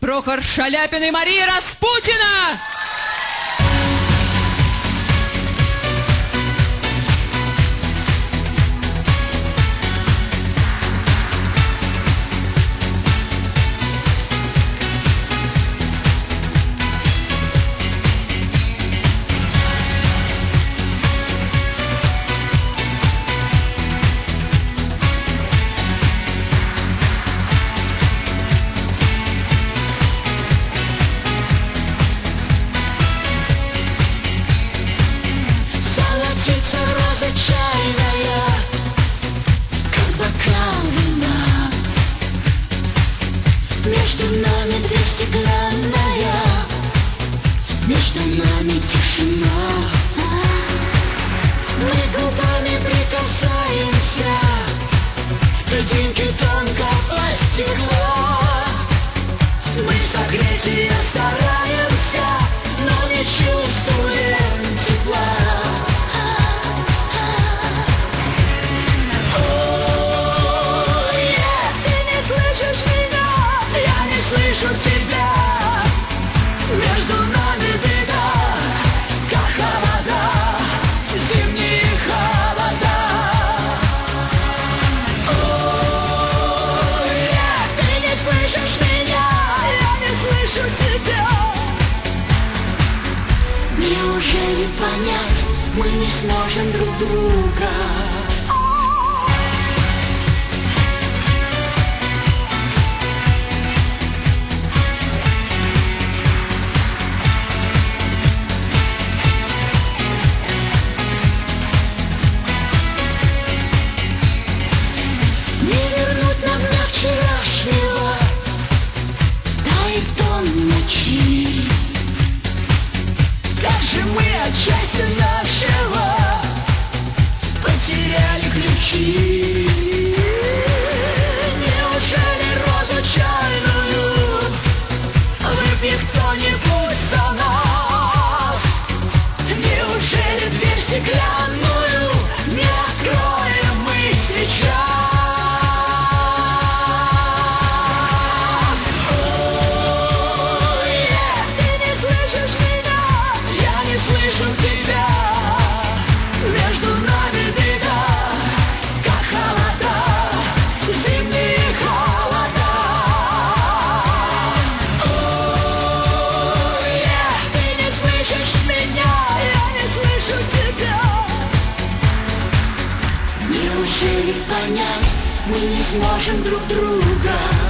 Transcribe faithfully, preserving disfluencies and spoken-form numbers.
Прохор Шаляпин и Мария Распутина! Роза чайная, как бокал вина. Между нами дверь стеклянная, между нами тишина. Мы губами прикасаемся к льдинке тонкого стекла. Мы согреть ее стараемся, но не чувствуем тепла. Слышу тебя, между нами беда, как холода, зимние холода. О, yeah, ты не слышишь меня, я не слышу тебя. Неужели понять мы не сможем друг друга? Вчерашнего, дай тон ночи. Как же мы от счастья нашего потеряли ключи. Неужели розу чайную выпьет кто-нибудь за нас? Неужели дверь стеклянную не откроем мы сейчас? Слышу тебя, между нами беда, как холода, зимние холода. О, yeah, ты не слышишь меня, я не слышу тебя. Неужели понять мы не сможем друг друга?